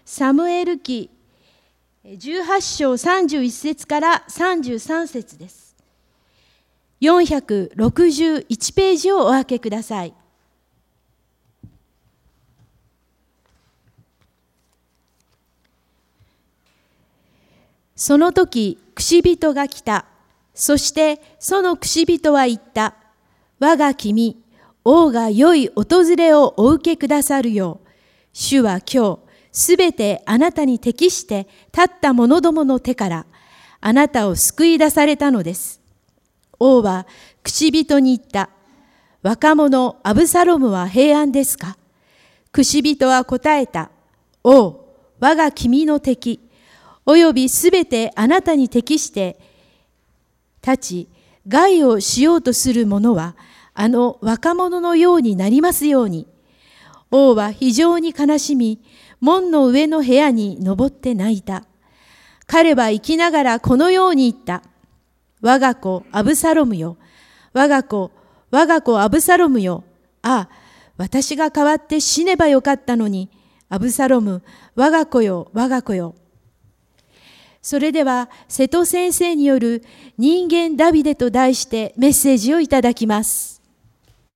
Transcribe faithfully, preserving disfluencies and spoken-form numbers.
サムエル記じゅうはち章さんじゅういち節からさんじゅうさん節です。よんひゃくろくじゅういちページをお開けください。その時、串人が来た。そしてその串人は言った。我が君、王が良い訪れをお受けくださるよう、主は今日、すべてあなたに適して立った者どもの手から、あなたを救い出されたのです。王は串人に言った。若者アブサロムは平安ですか？串人は答えた。王、我が君の敵、およびすべてあなたに適して立ち、害をしようとする者は、あの若者のようになりますように。王は非常に悲しみ、門の上の部屋に登って泣いた。彼は生きながらこのように言った。我が子アブサロムよ。我が子、我が子アブサロムよ。ああ、私が代わって死ねばよかったのに。アブサロム、我が子よ、我が子よ。それでは、瀬戸先生による人間ダビデと題してメッセージをいただきます。